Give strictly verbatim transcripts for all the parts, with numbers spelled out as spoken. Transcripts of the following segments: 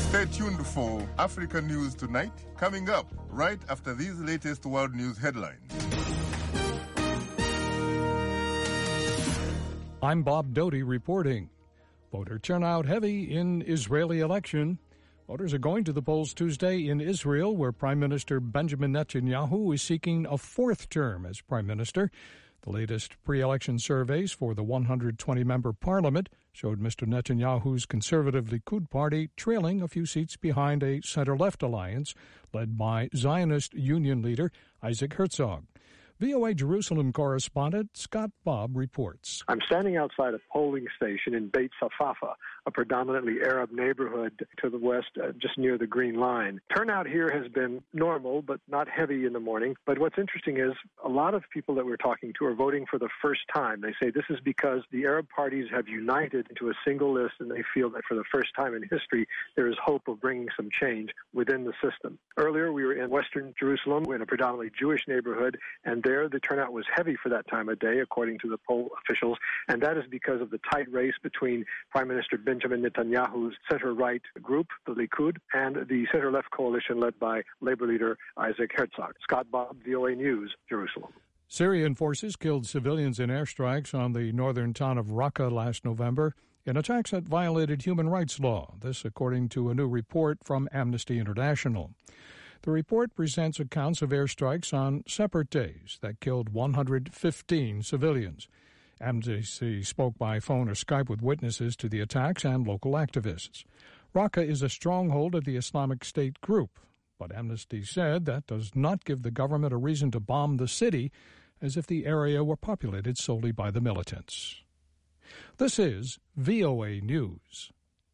Stay tuned for Africa News Tonight, coming up right after these latest world news headlines. I'm Bob Doty reporting. Voter turnout heavy in Israeli election. Voters are going to the polls Tuesday in Israel, where Prime Minister Benjamin Netanyahu is seeking a fourth term as prime minister. The latest pre-election surveys for the one hundred twenty member parliament showed Mister Netanyahu's conservative Likud party trailing a few seats behind a center-left alliance led by Zionist Union leader Isaac Herzog. V O A Jerusalem correspondent Scott Bobb reports. I'm standing outside a polling station in Beit Safafa, a predominantly Arab neighborhood to the west, uh, just near the Green Line. Turnout here has been normal, but not heavy in the morning. But what's interesting is a lot of people that we're talking to are voting for the first time. They say this is because the Arab parties have united into a single list, and they feel that for the first time in history, there is hope of bringing some change within the system. Earlier, we were in western Jerusalem in a predominantly Jewish neighborhood, and there the turnout was heavy for that time of day, according to the poll officials, and that is because of the tight race between Prime Minister Benjamin Netanyahu's center-right group, the Likud, and the center-left coalition led by Labor leader Isaac Herzog. Scott Bobb, V O A News, Jerusalem. Syrian forces killed civilians in airstrikes on the northern town of Raqqa last November in attacks that violated human rights law, this according to a new report from Amnesty International. The report presents accounts of airstrikes on separate days that killed one hundred fifteen civilians. Amnesty spoke by phone or Skype with witnesses to the attacks and local activists. Raqqa is a stronghold of the Islamic State group, but Amnesty said that does not give the government a reason to bomb the city as if the area were populated solely by the militants. This is V O A News.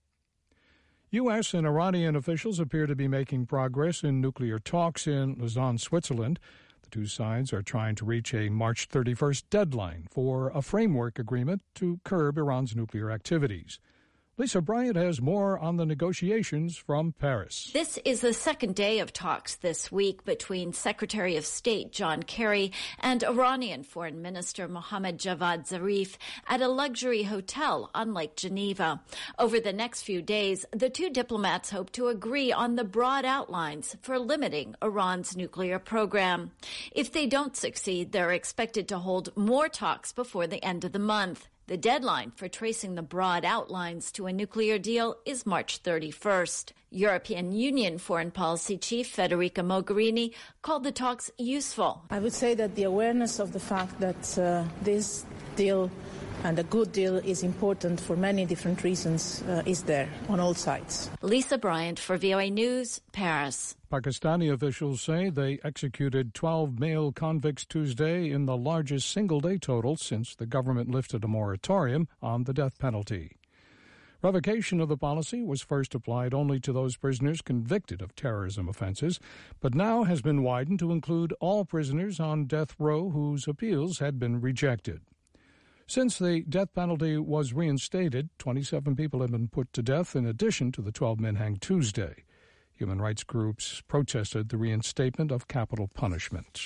U S and Iranian officials appear to be making progress in nuclear talks in Lausanne, Switzerland. The two sides are trying to reach a March thirty-first deadline for a framework agreement to curb Iran's nuclear activities. Lisa Bryant has more on the negotiations from Paris. This is the second day of talks this week between Secretary of State John Kerry and Iranian Foreign Minister Mohammad Javad Zarif at a luxury hotel on Lake Geneva. Over the next few days, the two diplomats hope to agree on the broad outlines for limiting Iran's nuclear program. If they don't succeed, they're expected to hold more talks before the end of the month. The deadline for tracing the broad outlines to a nuclear deal is March thirty-first. European Union Foreign Policy Chief Federica Mogherini called the talks useful. I would say that the awareness of the fact that uh, this deal and a good deal is important for many different reasons uh, is there on all sides. Lisa Bryant for V O A News, Paris. Pakistani officials say they executed twelve male convicts Tuesday in the largest single-day total since the government lifted a moratorium on the death penalty. Revocation of the policy was first applied only to those prisoners convicted of terrorism offenses, but now has been widened to include all prisoners on death row whose appeals had been rejected. Since the death penalty was reinstated, twenty-seven people have been put to death in addition to the twelve men hanged Tuesday. Human rights groups protested the reinstatement of capital punishment.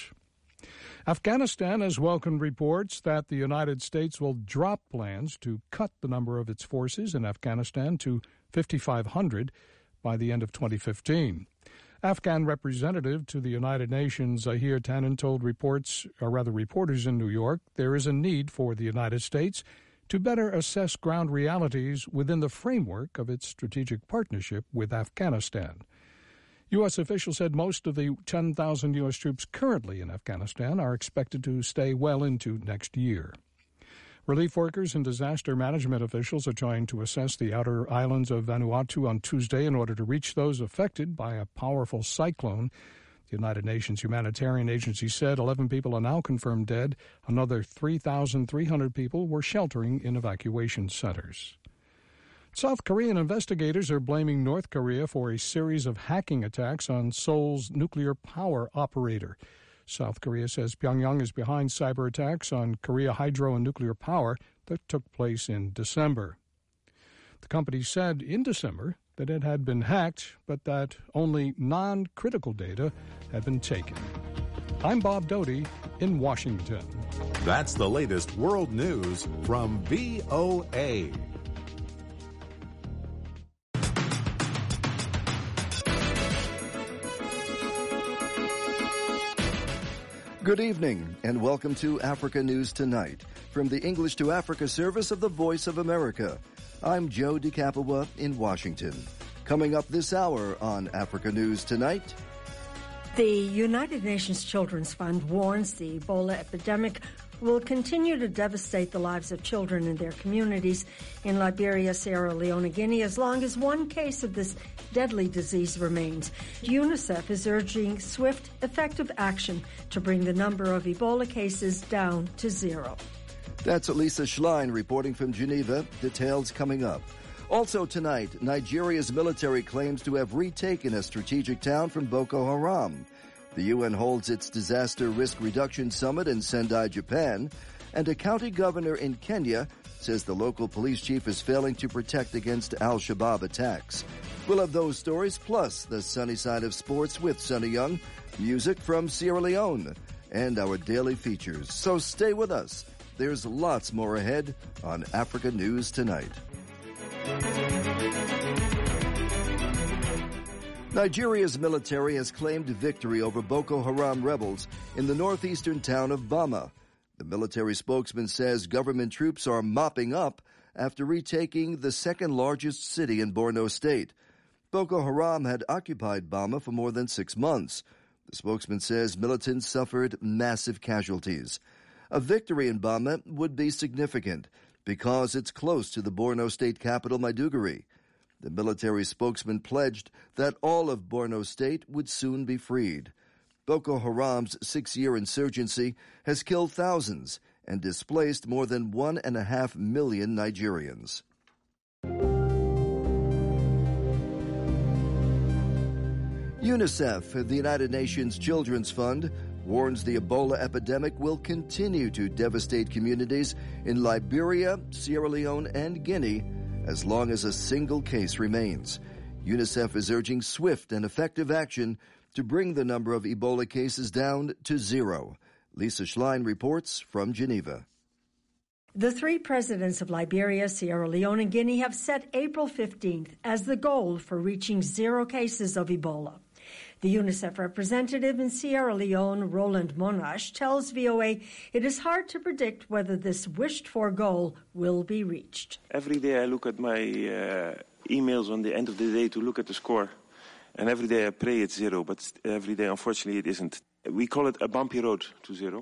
Afghanistan has welcomed reports that the United States will drop plans to cut the number of its forces in Afghanistan to fifty-five hundred by the end of twenty fifteen. Afghan representative to the United Nations, Zahir Tanin, told reports, or rather reporters in New York, there is a need for the United States to better assess ground realities within the framework of its strategic partnership with Afghanistan. U S officials said most of the ten thousand U S troops currently in Afghanistan are expected to stay well into next year. Relief workers and disaster management officials are trying to assess the outer islands of Vanuatu on Tuesday in order to reach those affected by a powerful cyclone. The United Nations Humanitarian Agency said eleven people are now confirmed dead. Another three thousand three hundred people were sheltering in evacuation centers. South Korean investigators are blaming North Korea for a series of hacking attacks on Seoul's nuclear power operator. South Korea says Pyongyang is behind cyber attacks on Korea hydro and nuclear power that took place in December. The company said in December that it had been hacked, but that only non-critical data had been taken. I'm Bob Doty in Washington. That's the latest world news from V O A. Good evening, and welcome to Africa News Tonight from the English to Africa service of the Voice of America. I'm Joe DeCapua in Washington. Coming up this hour on Africa News Tonight. The United Nations Children's Fund warns the Ebola epidemic will continue to devastate the lives of children in their communities in Liberia, Sierra Leone, and Guinea as long as one case of this deadly disease remains. UNICEF is urging swift, effective action to bring the number of Ebola cases down to zero. That's Lisa Schlein reporting from Geneva. Details coming up. Also tonight, Nigeria's military claims to have retaken a strategic town from Boko Haram. The U N holds its Disaster Risk Reduction Summit in Sendai, Japan, and a county governor in Kenya says the local police chief is failing to protect against al-Shabaab attacks. We'll have those stories, plus the sunny side of sports with Sonny Young, music from Sierra Leone, and our daily features. So stay with us. There's lots more ahead on Africa News Tonight. Nigeria's military has claimed victory over Boko Haram rebels in the northeastern town of Bama. The military spokesman says government troops are mopping up after retaking the second largest city in Borno State. Boko Haram had occupied Bama for more than six months. The spokesman says militants suffered massive casualties. A victory in Bama would be significant because it's close to the Borno State capital, Maiduguri. The military spokesman pledged that all of Borno State would soon be freed. Boko Haram's six-year insurgency has killed thousands and displaced more than one and a half million Nigerians. UNICEF, the United Nations Children's Fund, warns the Ebola epidemic will continue to devastate communities in Liberia, Sierra Leone, and Guinea as long as a single case remains. UNICEF is urging swift and effective action to bring the number of Ebola cases down to zero. Lisa Schlein reports from Geneva. The three presidents of Liberia, Sierra Leone, and Guinea have set April fifteenth as the goal for reaching zero cases of Ebola. The UNICEF representative in Sierra Leone, Roland Monash, tells V O A it is hard to predict whether this wished-for goal will be reached. Every day I look at my uh, emails on the end of the day to look at the score, and every day I pray it's zero, but every day, unfortunately, it isn't. We call it a bumpy road to zero.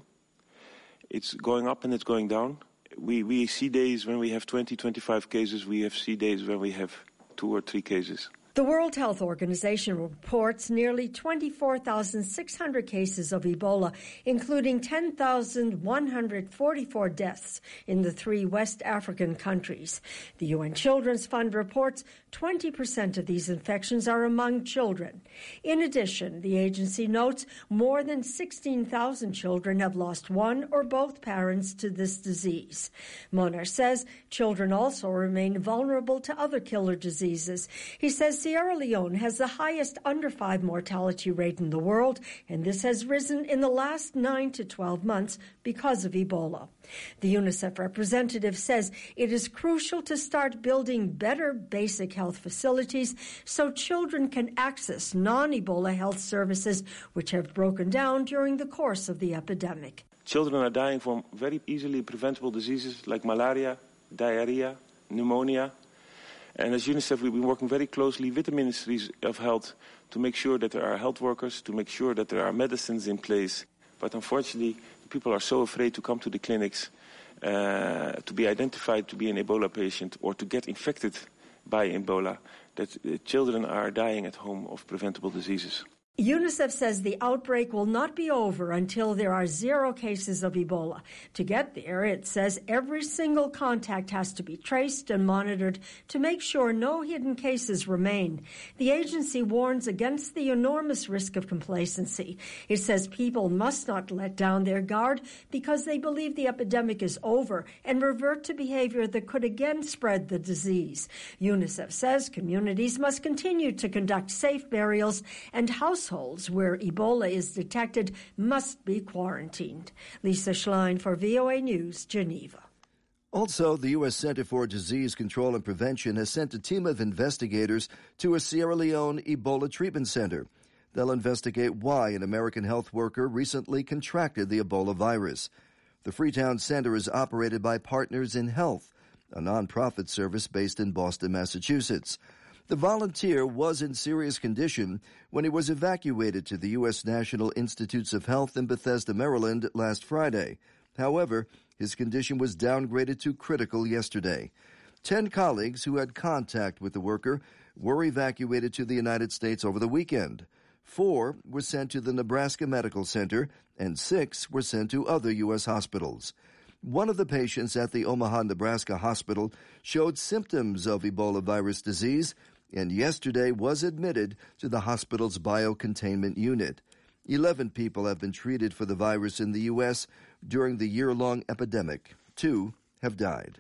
It's going up and it's going down. We, we see days when we have twenty, twenty-five cases. We have see days when we have two or three cases. The World Health Organization reports nearly twenty-four thousand six hundred cases of Ebola, including ten thousand one hundred forty-four deaths in the three West African countries. The U N Children's Fund reports twenty percent of these infections are among children. In addition, the agency notes more than sixteen thousand children have lost one or both parents to this disease. Monash says children also remain vulnerable to other killer diseases. He says Sierra Leone has the highest under five mortality rate in the world, and this has risen in the last nine to twelve months because of Ebola. The UNICEF representative says it is crucial to start building better basic health facilities so children can access non-Ebola health services, which have broken down during the course of the epidemic. Children are dying from very easily preventable diseases like malaria, diarrhea, pneumonia. And as UNICEF, we've been working very closely with the ministries of health to make sure that there are health workers, to make sure that there are medicines in place. But unfortunately, people are so afraid to come to the clinics uh, to be identified to be an Ebola patient or to get infected by Ebola that uh, children are dying at home of preventable diseases. UNICEF says the outbreak will not be over until there are zero cases of Ebola. To get there, it says every single contact has to be traced and monitored to make sure no hidden cases remain. The agency warns against the enormous risk of complacency. It says people must not let down their guard because they believe the epidemic is over and revert to behavior that could again spread the disease. UNICEF says communities must continue to conduct safe burials and house Households where Ebola is detected must be quarantined. Lisa Schlein for V O A News, Geneva. Also, the U S Center for Disease Control and Prevention has sent a team of investigators to a Sierra Leone Ebola treatment center. They'll investigate why an American health worker recently contracted the Ebola virus. The Freetown Center is operated by Partners in Health, a nonprofit service based in Boston, Massachusetts. The volunteer was in serious condition when he was evacuated to the U S National Institutes of Health in Bethesda, Maryland, last Friday. However, his condition was downgraded to critical yesterday. Ten colleagues who had contact with the worker were evacuated to the United States over the weekend. Four were sent to the Nebraska Medical Center, and six were sent to other U S hospitals. One of the patients at the Omaha, Nebraska hospital showed symptoms of Ebola virus disease and yesterday was admitted to the hospital's biocontainment unit. Eleven people have been treated for the virus in the U S during the year-long epidemic. Two have died.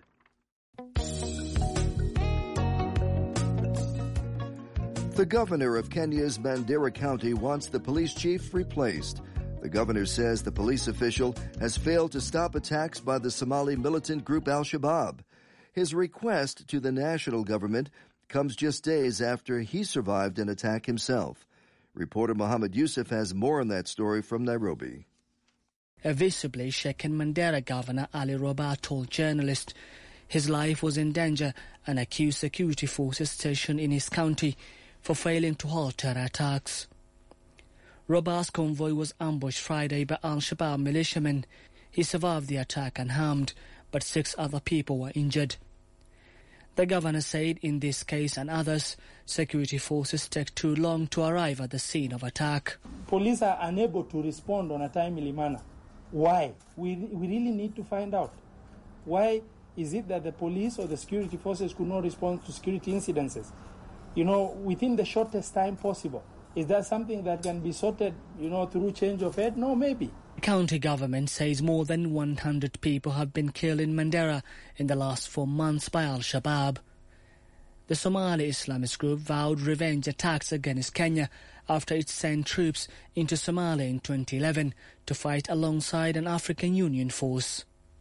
The governor of Kenya's Mandera County wants the police chief replaced. The governor says the police official has failed to stop attacks by the Somali militant group Al-Shabaab. His request to the national government comes just days after he survived an attack himself. Reporter Mohammed Yusuf has more on that story from Nairobi. A visibly shaken Mandera governor Ali Roba told journalists his life was in danger and accused security forces stationed in his county for failing to halt terror attacks. Roba's convoy was ambushed Friday by Al-Shabaab militiamen. He survived the attack unharmed, but six other people were injured. The governor said in this case and others, security forces take too long to arrive at the scene of attack. Police are unable to respond on a timely manner. Why? We, we really need to find out. Why is it that the police or the security forces could not respond to security incidences, you know, within the shortest time possible? Is that something that can be sorted, you know, through change of head? No, maybe. The county government says more than one hundred people have been killed in Mandera in the last four months by Al-Shabaab. The Somali Islamist group vowed revenge attacks against Kenya after it sent troops into Somalia in twenty eleven to fight alongside an African Union force.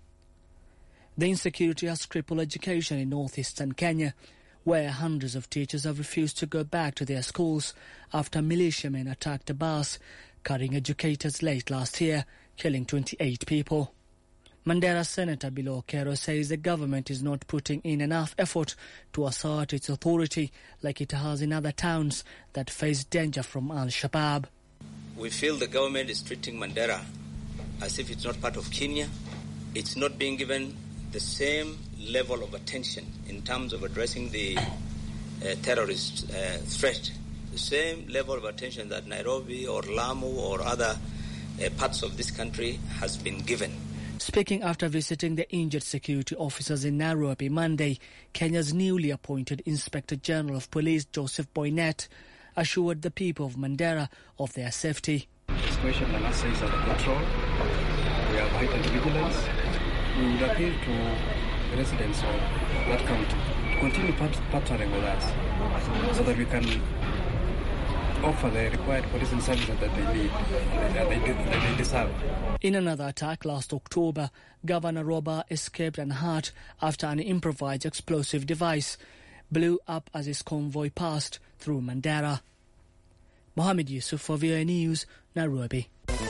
The insecurity has crippled education in northeastern Kenya, where hundreds of teachers have refused to go back to their schools after militiamen attacked a bus carrying educators late last year, killing twenty-eight people. Mandera Senator Bilo Kero says the government is not putting in enough effort to assert its authority like it has in other towns that face danger from Al-Shabaab. We feel the government is treating Mandera as if it's not part of Kenya. It's not being given the same level of attention in terms of addressing the uh, terrorist uh, threat, the same level of attention that Nairobi or Lamu or other uh, parts of this country has been given. Speaking after visiting the injured security officers in Nairobi Monday, Kenya's newly appointed Inspector General of Police Joseph Boynet assured the people of Mandera of their safety. The situation in Manasa is under control. We have heightened vigilance. We would appeal to the residents of that county to continue pat- partnering with us so that we can offer the required policing services that they need and they, they, they deserve. In another attack last October, Governor Roba escaped unhurt after an improvised explosive device blew up as his convoy passed through Mandera. Mohammed Yusuf for V O A News, Nairobi.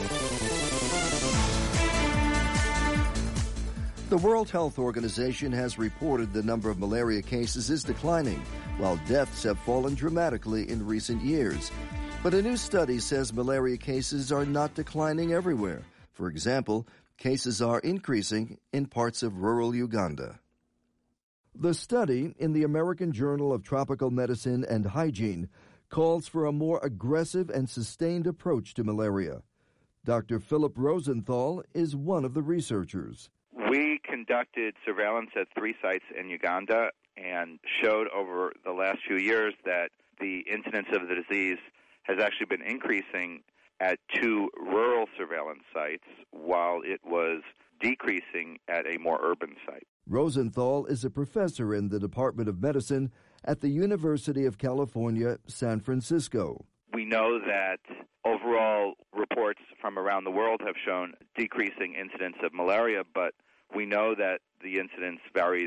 The World Health Organization has reported the number of malaria cases is declining, while deaths have fallen dramatically in recent years. But a new study says malaria cases are not declining everywhere. For example, cases are increasing in parts of rural Uganda. The study in the American Journal of Tropical Medicine and Hygiene calls for a more aggressive and sustained approach to malaria. Doctor Philip Rosenthal is one of the researchers. We conducted surveillance at three sites in Uganda and showed over the last few years that the incidence of the disease has actually been increasing at two rural surveillance sites while it was decreasing at a more urban site. Rosenthal is a professor in the Department of Medicine at the University of California, San Francisco. We know that overall reports from around the world have shown decreasing incidence of malaria, but we know that the incidence varies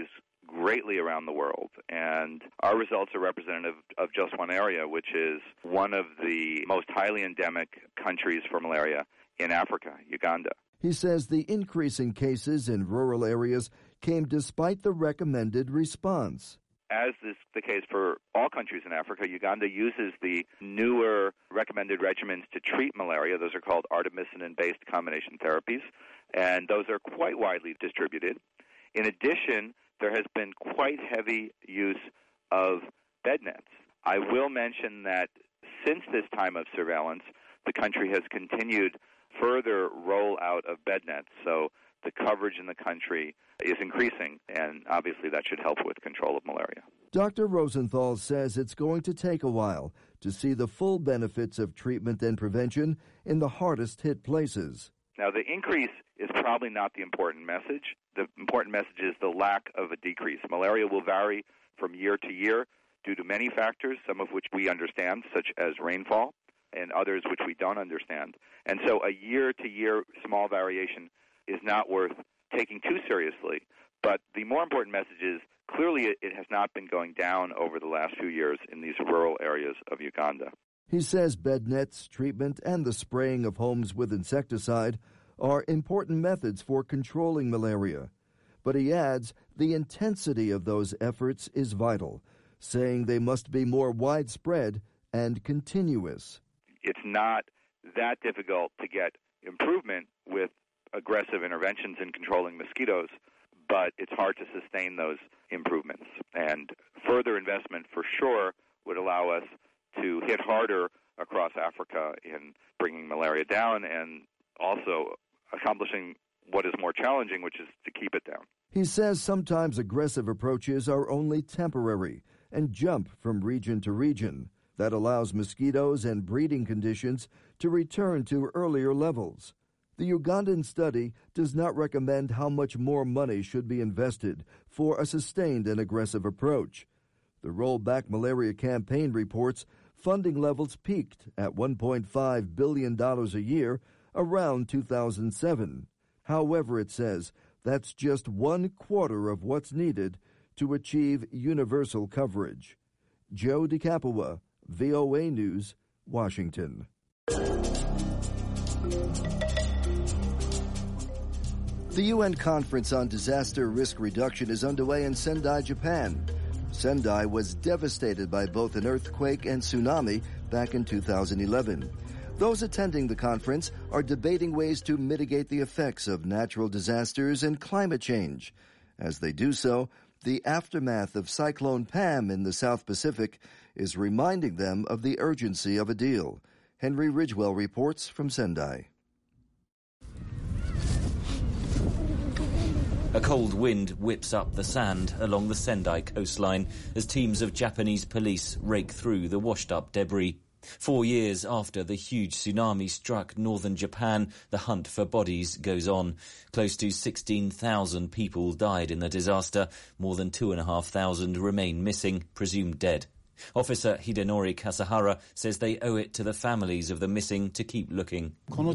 greatly around the world, and our results are representative of just one area, which is one of the most highly endemic countries for malaria in Africa, Uganda. He says the increase in cases in rural areas came despite the recommended response. As is the case for all countries in Africa, Uganda uses the newer recommended regimens to treat malaria. Those are called artemisinin-based combination therapies, and those are quite widely distributed. In addition, there has been quite heavy use of bed nets. I will mention that since this time of surveillance, the country has continued further rollout of bed nets, so the coverage in the country is increasing, and obviously that should help with control of malaria. Doctor Rosenthal says it's going to take a while to see the full benefits of treatment and prevention in the hardest-hit places. Now, the increase is probably not the important message. The important message is the lack of a decrease. Malaria will vary from year to year due to many factors, some of which we understand, such as rainfall, and others which we don't understand. And so a year-to-year small variation is not worth taking too seriously. But the more important message is clearly it, it has not been going down over the last few years in these rural areas of Uganda. He says bed nets, treatment, and the spraying of homes with insecticide are important methods for controlling malaria. But he adds the intensity of those efforts is vital, saying they must be more widespread and continuous. It's not that difficult to get improvement with aggressive interventions in controlling mosquitoes, but it's hard to sustain those improvements. And further investment for sure would allow us to hit harder across Africa in bringing malaria down and also accomplishing what is more challenging, which is to keep it down. He says sometimes aggressive approaches are only temporary and jump from region to region. That allows mosquitoes and breeding conditions to return to earlier levels. The Ugandan study does not recommend how much more money should be invested for a sustained and aggressive approach. The Rollback Malaria Campaign reports funding levels peaked at one point five billion dollars a year around two thousand seven. However, it says that's just one quarter of what's needed to achieve universal coverage. Joe DeCapua, V O A News, Washington. The U N Conference on Disaster Risk Reduction is underway in Sendai, Japan. Sendai was devastated by both an earthquake and tsunami back in two thousand eleven. Those attending the conference are debating ways to mitigate the effects of natural disasters and climate change. As they do so, the aftermath of Cyclone Pam in the South Pacific is reminding them of the urgency of a deal. Henry Ridgewell reports from Sendai. A cold wind whips up the sand along the Sendai coastline as teams of Japanese police rake through the washed-up debris. Four years after the huge tsunami struck northern Japan, the hunt for bodies goes on. Close to sixteen thousand people died in the disaster. More than two thousand five hundred remain missing, presumed dead. Officer Hidenori Kasahara says they owe it to the families of the missing to keep looking.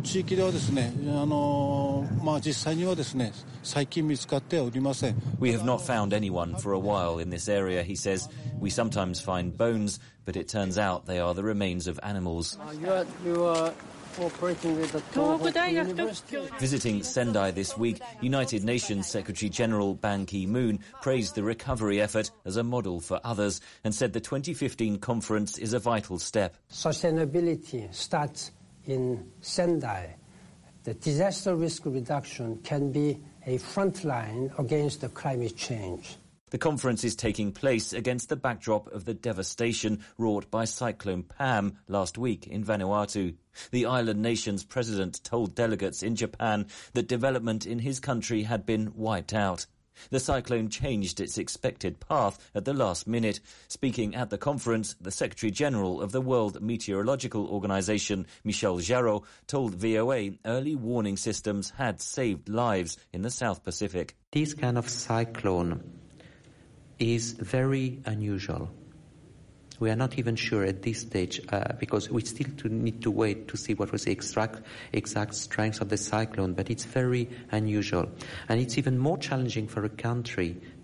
We have not found anyone for a while in this area, he says. We sometimes find bones, but it turns out they are the remains of animals. You are, you are cooperating with the Tohoku University. Visiting Sendai this week, United Nations Secretary-General Ban Ki-moon praised the recovery effort as a model for others and said the twenty fifteen conference is a vital step. Sustainability starts in Sendai. The disaster risk reduction can be a front line against the climate change. The conference is taking place against the backdrop of the devastation wrought by Cyclone Pam last week in Vanuatu. The island nation's president told delegates in Japan that development in his country had been wiped out. The cyclone changed its expected path at the last minute. Speaking at the conference, the Secretary-General of the World Meteorological Organization, Michel Jarreau, told V O A early warning systems had saved lives in the South Pacific. This kind of cyclone is very unusual. We are not even sure at this stage, uh, because we still to need to wait to see what was the exact, exact strength of the cyclone, but it's very unusual. And it's even more challenging for a country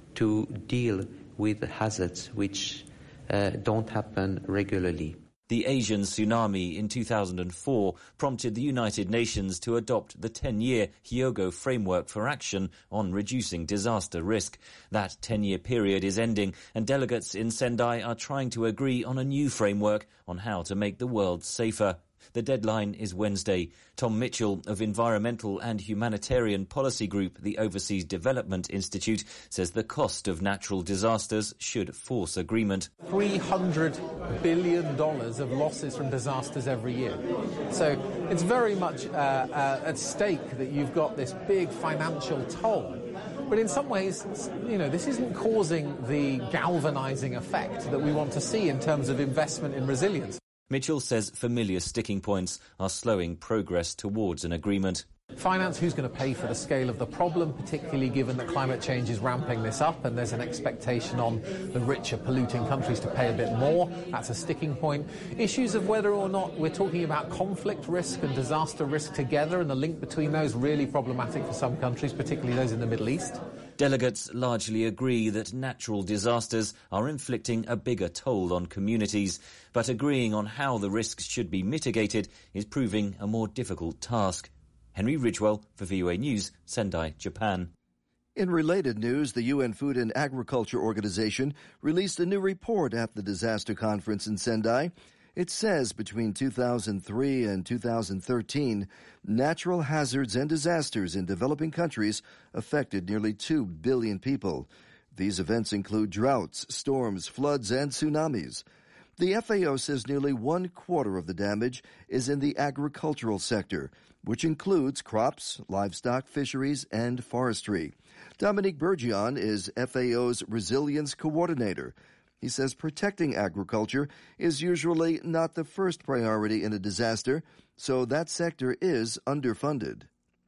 to deal with hazards which uh, don't happen regularly. The Asian tsunami in two thousand four prompted the United Nations to adopt the ten-year Hyogo Framework for Action on Reducing Disaster Risk. That ten-year period is ending, and delegates in Sendai are trying to agree on a new framework on how to make the world safer. The deadline is Wednesday. Tom Mitchell of environmental and humanitarian policy group, the Overseas Development Institute, says the cost of natural disasters should force agreement. three hundred billion dollars of losses from disasters every year. So it's very much uh, uh, at stake that you've got this big financial toll. But in some ways, you know, this isn't causing the galvanizing effect that we want to see in terms of investment in resilience. Mitchell says familiar sticking points are slowing progress towards an agreement. Finance, who's going to pay for the scale of the problem, particularly given that climate change is ramping this up and there's an expectation on the richer polluting countries to pay a bit more. That's a sticking point. Issues of whether or not we're talking about conflict risk and disaster risk together, and the link between those really problematic for some countries, particularly those in the Middle East. Delegates largely agree that natural disasters are inflicting a bigger toll on communities, but agreeing on how the risks should be mitigated is proving a more difficult task. Henry Ridgewell for V O A News, Sendai, Japan. In related news, the U N Food and Agriculture Organization released a new report after the disaster conference in Sendai. It says between two thousand three and two thousand thirteen, natural hazards and disasters in developing countries affected nearly two billion people. These events include droughts, storms, floods, and tsunamis. The F A O says nearly one quarter of the damage is in the agricultural sector, which includes crops, livestock, fisheries, and forestry. Dominique Bergion is F A O's resilience coordinator. He says protecting agriculture is usually not the first priority in a disaster, so that sector is underfunded.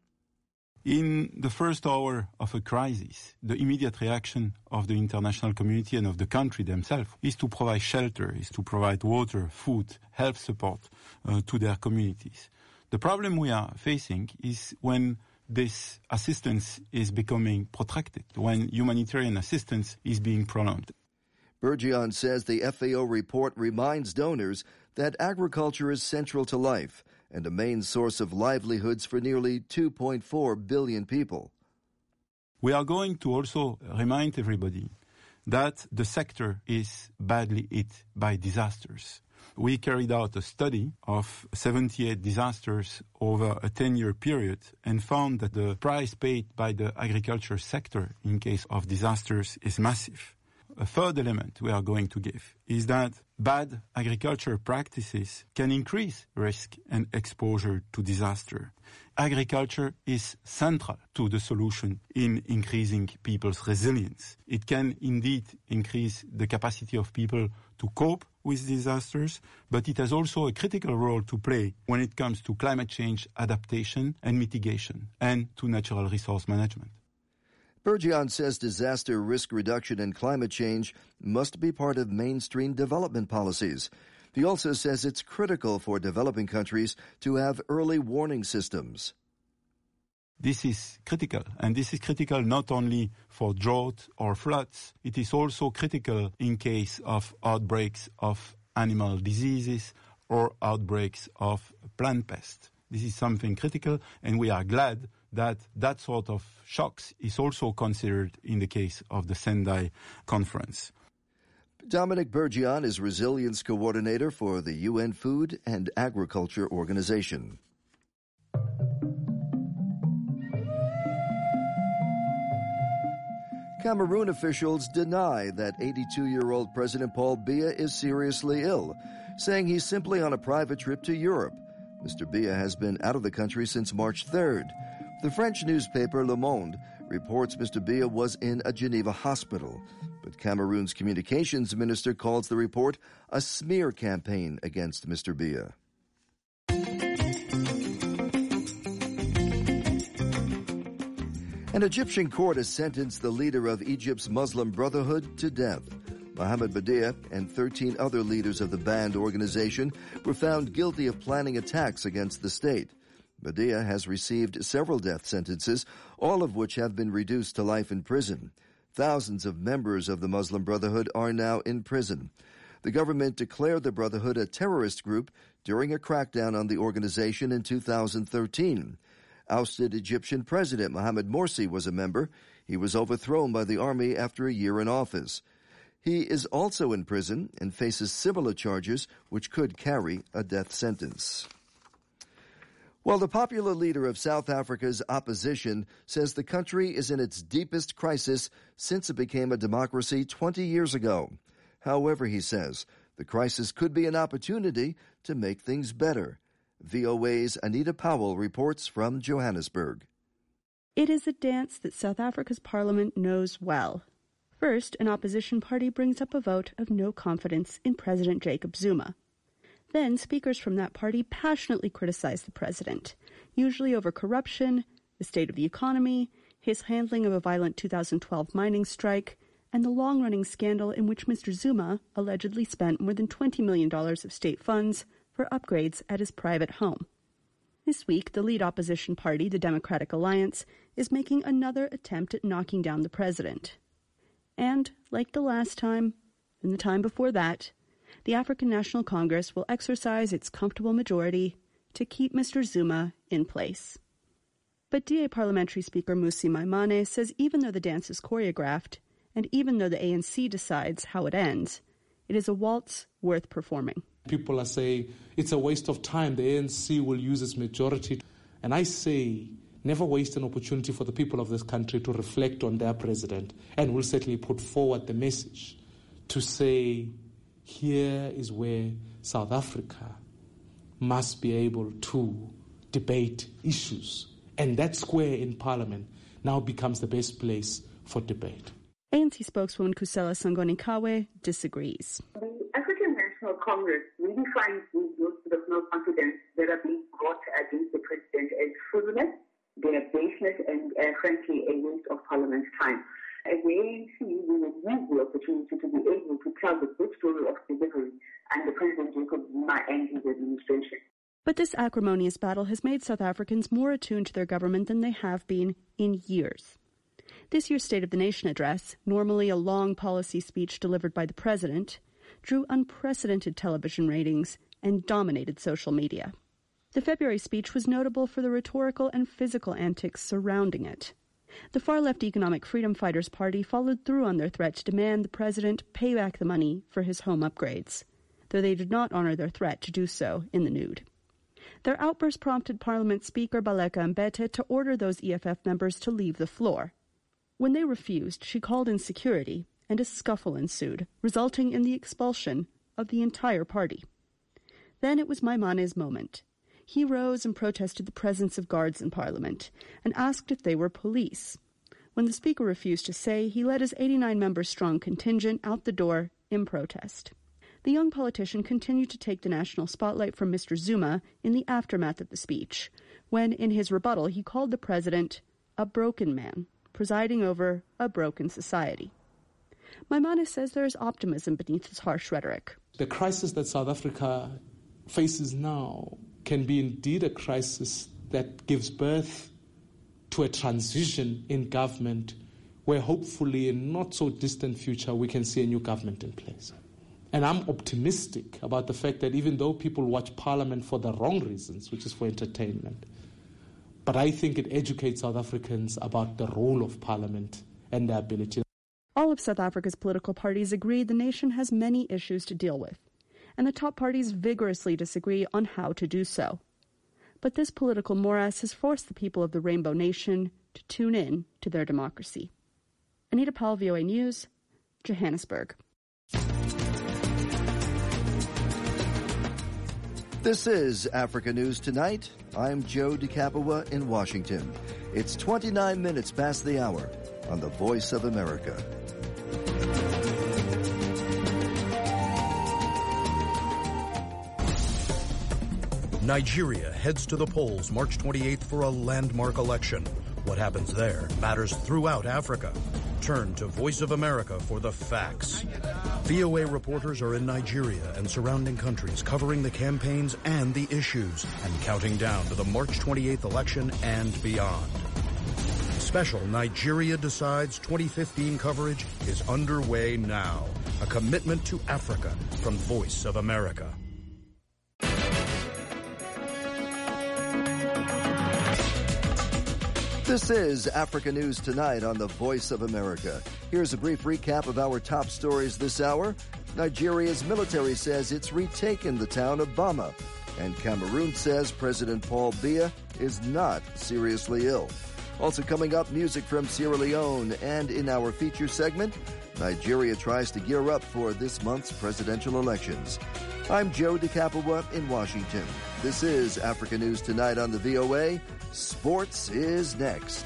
In the first hour of a crisis, the immediate reaction of the international community and of the country themselves is to provide shelter, is to provide water, food, health support uh, to their communities. The problem we are facing is when this assistance is becoming protracted, when humanitarian assistance is being prolonged. Bergion says the F A O report reminds donors that agriculture is central to life and a main source of livelihoods for nearly two point four billion people. We are going to also remind everybody that the sector is badly hit by disasters. We carried out a study of seventy-eight disasters over a ten-year period and found that the price paid by the agriculture sector in case of disasters is massive. A third element we are going to give is that bad agriculture practices can increase risk and exposure to disaster. Agriculture is central to the solution in increasing people's resilience. It can indeed increase the capacity of people to cope with disasters, but it has also a critical role to play when it comes to climate change adaptation and mitigation and to natural resource management. Bergion says disaster risk reduction and climate change must be part of mainstream development policies. He also says it's critical for developing countries to have early warning systems. This is critical, and this is critical not only for drought or floods. It is also critical in case of outbreaks of animal diseases or outbreaks of plant pests. This is something critical, and we are glad that that sort of shocks is also considered in the case of the Sendai conference. Dominique Bergion is Resilience Coordinator for the U N Food and Agriculture Organization. Cameroon officials deny that eighty-two-year-old President Paul Biya is seriously ill, saying he's simply on a private trip to Europe. Mister Biya has been out of the country since March third. The French newspaper Le Monde reports Mister Biya was in a Geneva hospital, but Cameroon's communications minister calls the report a smear campaign against Mister Biya. An Egyptian court has sentenced the leader of Egypt's Muslim Brotherhood to death. Mohamed Badia and thirteen other leaders of the banned organization were found guilty of planning attacks against the state. Badia has received several death sentences, all of which have been reduced to life in prison. Thousands of members of the Muslim Brotherhood are now in prison. The government declared the Brotherhood a terrorist group during a crackdown on the organization in two thousand thirteen. Ousted Egyptian President Mohamed Morsi was a member. He was overthrown by the army after a year in office. He is also in prison and faces similar charges which could carry a death sentence. While the popular leader of South Africa's opposition says the country is in its deepest crisis since it became a democracy twenty years ago. However, he says, the crisis could be an opportunity to make things better. V O A's Anita Powell reports from Johannesburg. It is a dance that South Africa's parliament knows well. First, an opposition party brings up a vote of no confidence in President Jacob Zuma. Then, speakers from that party passionately criticize the president, usually over corruption, the state of the economy, his handling of a violent two thousand twelve mining strike, and the long-running scandal in which Mister Zuma allegedly spent more than twenty million dollars of state funds for upgrades at his private home. This week, the lead opposition party, the Democratic Alliance, is making another attempt at knocking down the president. And, like the last time, and the time before that, the African National Congress will exercise its comfortable majority to keep Mister Zuma in place. But D A Parliamentary Speaker Mmusi Maimane says even though the dance is choreographed, and even though the A N C decides how it ends, it is a waltz worth performing. People are saying it's a waste of time. The A N C will use its majority. And I say never waste an opportunity for the people of this country to reflect on their president. And we'll certainly put forward the message to say here is where South Africa must be able to debate issues. And that square in Parliament now becomes the best place for debate. A N C spokeswoman Kusela Sangonikawe disagrees. The African National Congress really finds these votes of no confidence that are being brought against the president as frivolous, they are baseless, and uh, frankly a waste of Parliament's time. As the A N C, we will use the opportunity to be able to tell the good story of delivery under President Jacob Zuma and his administration. But this acrimonious battle has made South Africans more attuned to their government than they have been in years. This year's State of the Nation address, normally a long policy speech delivered by the president, drew unprecedented television ratings and dominated social media. The February speech was notable for the rhetorical and physical antics surrounding it. The far-left Economic Freedom Fighters Party followed through on their threat to demand the president pay back the money for his home upgrades, though they did not honor their threat to do so in the nude. Their outburst prompted Parliament Speaker Baleka Mbete to order those E F F members to leave the floor. When they refused, she called in security, and a scuffle ensued, resulting in the expulsion of the entire party. Then it was Maimane's moment. He rose and protested the presence of guards in Parliament, and asked if they were police. When the Speaker refused to say, he led his eighty-nine member strong contingent out the door in protest. The young politician continued to take the national spotlight from Mister Zuma in the aftermath of the speech, when in his rebuttal he called the president a broken man, presiding over a broken society. Maimane says there is optimism beneath his harsh rhetoric. The crisis that South Africa faces now can be indeed a crisis that gives birth to a transition in government where hopefully in not so distant future we can see a new government in place. And I'm optimistic about the fact that even though people watch Parliament for the wrong reasons, which is for entertainment, but I think it educates South Africans about the role of Parliament and their ability. All of South Africa's political parties agree the nation has many issues to deal with, and the top parties vigorously disagree on how to do so. But this political morass has forced the people of the Rainbow Nation to tune in to their democracy. Anita Powell, V O A News, Johannesburg. This is Africa News Tonight. I'm Joe DeCapua in Washington. It's twenty-nine minutes past the hour on the Voice of America. Nigeria heads to the polls March twenty-eighth for a landmark election. What happens there matters throughout Africa. Turn to Voice of America for the facts. V O A reporters are in Nigeria and surrounding countries covering the campaigns and the issues and counting down to the March twenty-eighth election and beyond. Special Nigeria Decides twenty fifteen coverage is underway now. A commitment to Africa from Voice of America. This is Africa News Tonight on the Voice of America. Here's a brief recap of our top stories this hour. Nigeria's military says it's retaken the town of Bama. And Cameroon says President Paul Biya is not seriously ill. Also coming up, music from Sierra Leone. And in our feature segment, Nigeria tries to gear up for this month's presidential elections. I'm Joe DeCapua in Washington. This is Africa News Tonight on the V O A. Sports is next.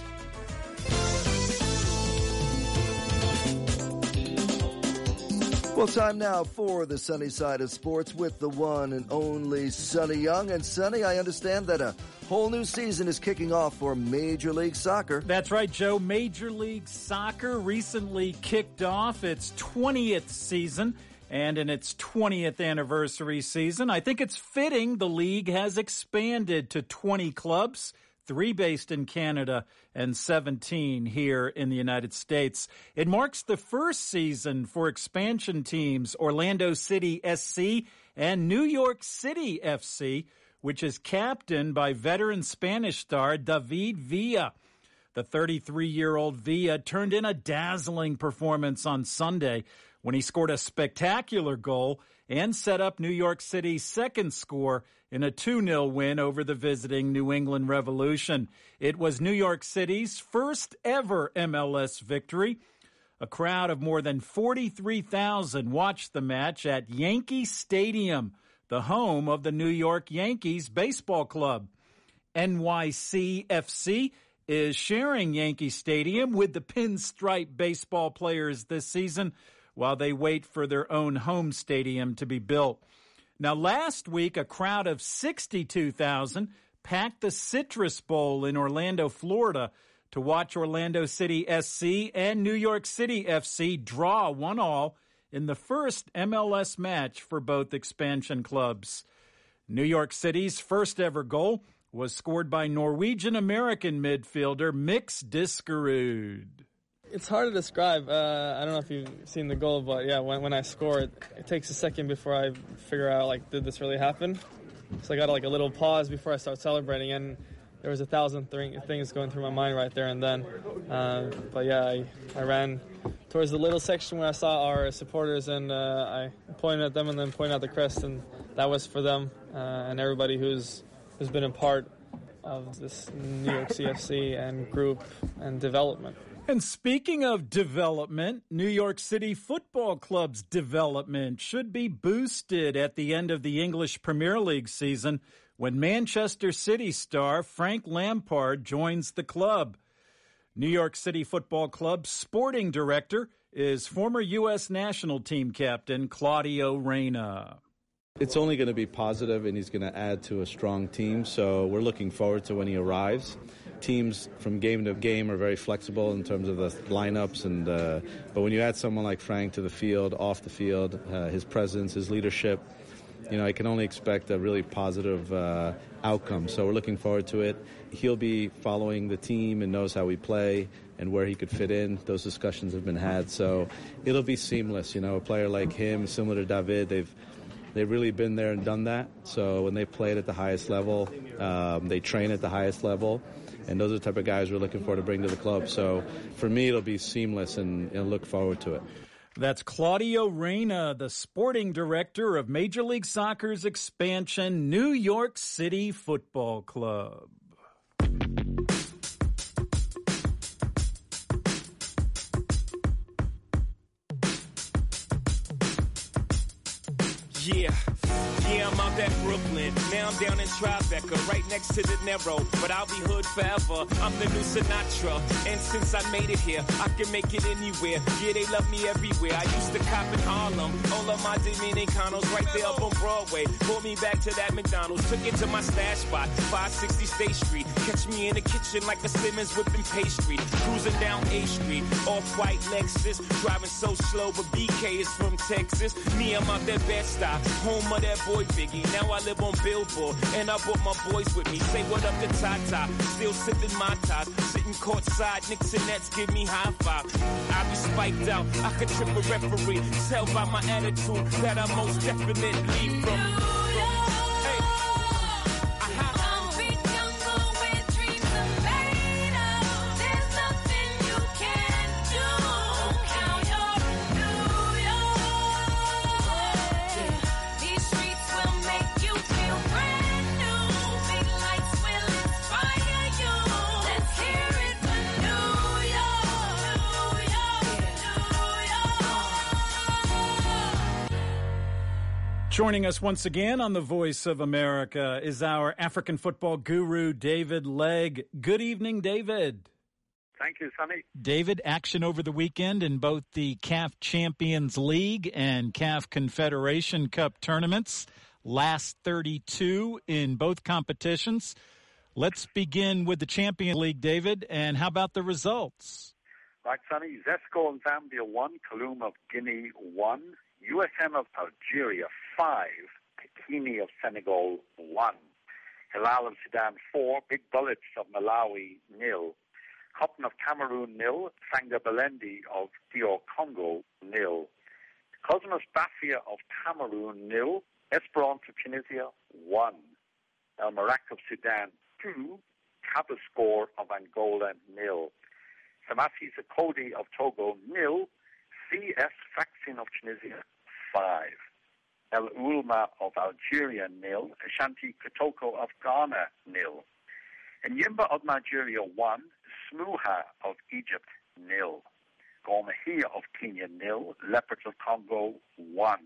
Well, time now for the sunny side of sports with the one and only Sonny Young. And Sonny, I understand that a whole new season is kicking off for Major League Soccer. That's right, Joe. Major League Soccer recently kicked off its twentieth season. And in its twentieth anniversary season, I think it's fitting the league has expanded to twenty clubs, three based in Canada and seventeen here in the United States. It marks the first season for expansion teams Orlando City S C and New York City F C, which is captained by veteran Spanish star David Villa. The thirty-three-year-old Villa turned in a dazzling performance on Sunday when he scored a spectacular goal and set up New York City's second score in a two nil win over the visiting New England Revolution. It was New York City's first ever M L S victory. A crowd of more than forty-three thousand watched the match at Yankee Stadium, the home of the New York Yankees baseball club. N Y C F C is sharing Yankee Stadium with the Pinstripe baseball players this season, while they wait for their own home stadium to be built. Now, last week, a crowd of sixty-two thousand packed the Citrus Bowl in Orlando, Florida, to watch Orlando City S C and New York City F C draw one all in the first M L S match for both expansion clubs. New York City's first ever goal was scored by Norwegian-American midfielder Mix Diskerud. It's hard to describe. Uh, I don't know if you've seen the goal, but yeah, when, when I score, it, it takes a second before I figure out, like, did this really happen? So I got, like, a little pause before I start celebrating, and there was a thousand th- things going through my mind right there and then. Uh, but yeah, I, I ran towards the little section where I saw our supporters, and uh, I pointed at them and then pointed at the crest, and that was for them uh, and everybody who's who's been a part of this New York C F C and group and development. And speaking of development, New York City Football Club's development should be boosted at the end of the English Premier League season when Manchester City star Frank Lampard joins the club. New York City Football Club's sporting director is former U S national team captain Claudio Reyna. It's only going to be positive, and he's going to add to a strong team, so we're looking forward to when he arrives. Teams from game to game are very flexible in terms of the lineups, and uh, but when you add someone like Frank to the field, off the field, uh, his presence, his leadership, you know, I can only expect a really positive uh, outcome. So we're looking forward to it. He'll be following the team and knows how we play and where he could fit in. Those discussions have been had, so it'll be seamless. You know, a player like him, similar to David, they've They've really been there and done that. So when they played at the highest level, um, they train at the highest level. And those are the type of guys we're looking for to bring to the club. So for me, it'll be seamless, and, and look forward to it. That's Claudio Reyna, the sporting director of Major League Soccer's expansion, New York City Football Club. Yeah, yeah, I'm out at Brooklyn. Now I'm down in Tribeca, right next to De Niro. But I'll be hood forever. I'm the new Sinatra. And since I made it here, I can make it anywhere. Yeah, they love me everywhere. I used to cop in Harlem. All of my Dominicanos right there up on Broadway. Brought me back to that McDonald's. Took it to my stash spot, five sixty State Street. Catch me in the kitchen like a Simmons whipping pastry. Cruising down A Street, off-white Lexus. Driving so slow, but B K is from Texas. Me, I'm out that Bed-Stuy. High, home of that boy Biggie. Now I live on Billboard, and I brought my boys with me. Say what up to Tata, still sipping my top. Sitting courtside, Knicks and Nets give me high five. I be spiked out, I could trip a referee. Tell by my attitude that I most definitely from. Joining us once again on The Voice of America is our African football guru, David Legg. Good evening, David. Thank you, Sonny. David, action over the weekend in both the C A F Champions League and C A F Confederation Cup tournaments. Last thirty-two in both competitions. Let's begin with the Champions League, David, and how about the results? Right, Sonny. Zesco of Zambia won, Kaloum of Guinea won, U S M of Algeria five, Pekini of Senegal one, Hilal of Sudan four, Big Bullets of Malawi nil, Cotton of Cameroon nil, Sanga Belendi of D R Congo nil, Cosmos Bafia of Cameroon nil, Esperance of Tunisia one, El Marak of Sudan two, Cabascore of Angola nil, Samasi Sakodi of Togo nil, C S Faxin of Tunisia five, El Ulma of Algeria nil, Ashanti Kotoko of Ghana nil, and Yimba of Nigeria one, Smuha of Egypt nil, Gormahia of Kenya nil, Leopards of Congo one,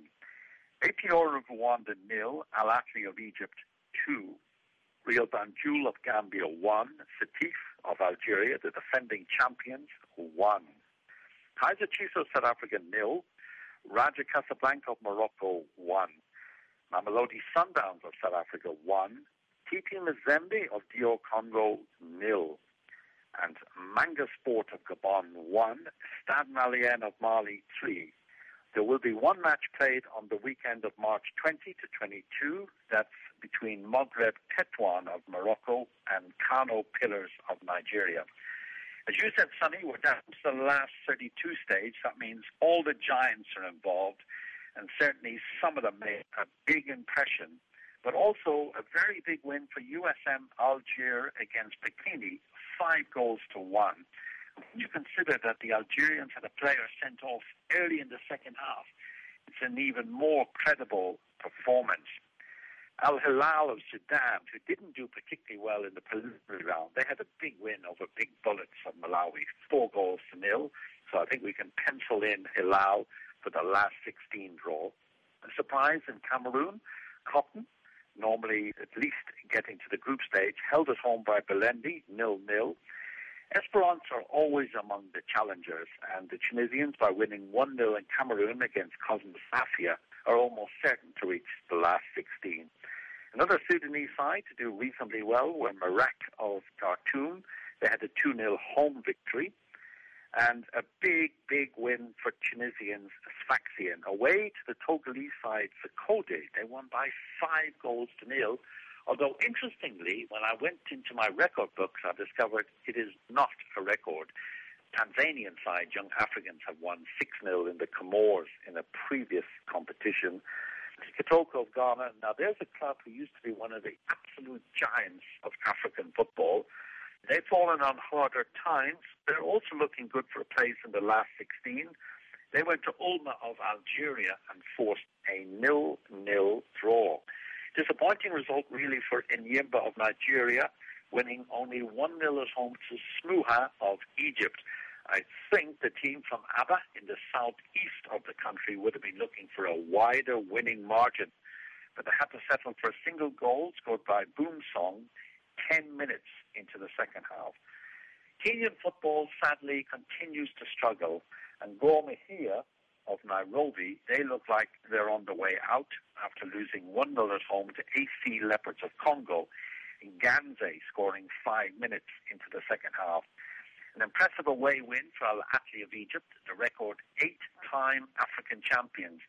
A P R of Rwanda nil, Al Ahly of Egypt two, Real Banjul of Gambia one, Sétif of Algeria, the defending champions, one, Kaizer Chiefs of South Africa nil, Raja Casablanca of Morocco one, Mamelodi Sundowns of South Africa one, T P Mazembe of D R Congo nil, and Manga Sport of Gabon one, Stade Malien of Mali three. There will be one match played on the weekend of March twentieth to twenty-second. That's between Maghreb Tetouan of Morocco and Kano Pillars of Nigeria. As you said, Sonny, we're down to the last thirty-two stage. That means all the giants are involved, and certainly some of them made a big impression, but also a very big win for U S M Algiers against Pekini, five goals to one. When you consider that the Algerians had a player sent off early in the second half, it's an even more credible performance. Al Hilal of Sudan, who didn't do particularly well in the preliminary round, they had a big win over Big Bullets of Malawi, four goals to nil. So I think we can pencil in Hilal for the last sixteen draw. A surprise in Cameroon, Cotton, normally at least getting to the group stage, held at home by Belendi, nil nil. Esperance are always among the challengers, and the Tunisians, by winning one nil in Cameroon against Cosmos Safia, are almost certain to reach the last sixteen. Another Sudanese side to do reasonably well were Marak of Khartoum. They had a two nil home victory. And a big, big win for Tunisians, Sfaxien. Away to the Togolese side, Sakode, they won by five goals to nil. Although, interestingly, when I went into my record books, I discovered it is not a record. Tanzanian side, Young Africans, have won six nil in the Comores in a previous competition. Kitoko of Ghana, now there's a club who used to be one of the absolute giants of African football. They've fallen on harder times. They're also looking good for a place in the last sixteen. They went to Ulma of Algeria and forced a nil nil draw. Disappointing result really for Enyimba of Nigeria, winning only one nil at home to Smuha of Egypt. I think the team from Aba in the southeast of the country would have been looking for a wider winning margin, but they had to settle for a single goal scored by Boom Song ten minutes into the second half. Kenyan football, sadly, continues to struggle, and Gor Mahia of Nairobi, they look like they're on the way out after losing one nil at home to A C Leopards of Congo, in Ganze scoring five minutes into the second half. An impressive away win for Al Ahly of Egypt, the record eight-time African champions.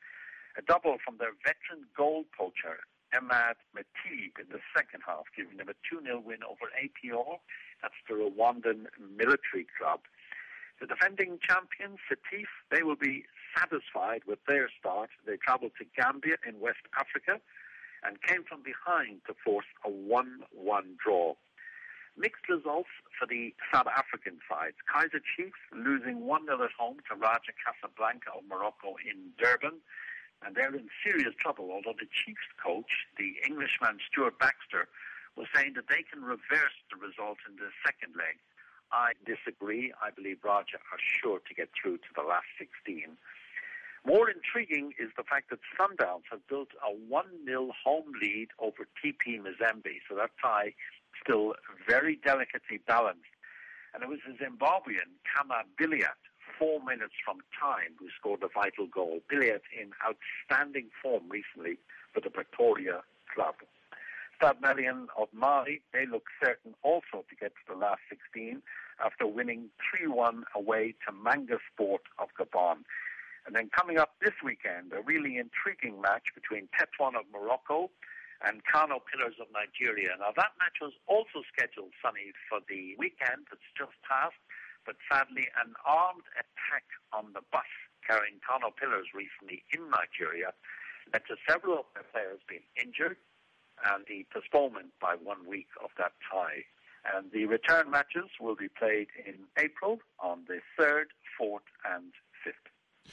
A double from their veteran goal poacher, Ahmad Matib, in the second half, giving them a two nil win over A P O. That's the Rwandan military club. The defending champions, Sétif, they will be satisfied with their start. They travelled to Gambia in West Africa and came from behind to force a one one draw. Mixed results for the South African sides. Kaiser Chiefs losing one nil at home to Raja Casablanca of Morocco in Durban. And they're in serious trouble, although the Chiefs coach, the Englishman Stuart Baxter, was saying that they can reverse the result in the second leg. I disagree. I believe Raja are sure to get through to the last sixteen. More intriguing is the fact that Sundowns have built a one nil home lead over T P Mazembe, so that tie still very delicately balanced. And it was the Zimbabwean Kama Biliat, four minutes from time, who scored the vital goal. Biliat in outstanding form recently for the Pretoria club. Stade Malien of Mali, they look certain also to get to the last sixteen after winning three one away to Manga Sport of Gabon. And then coming up this weekend, a really intriguing match between Tetouan of Morocco and Kano Pillars of Nigeria. Now, that match was also scheduled, Sonny, for the weekend that's just passed, but sadly an armed attack on the bus carrying Kano Pillars recently in Nigeria led to several of their players being injured and the postponement by one week of that tie. And the return matches will be played in April on the third, fourth, and fifth.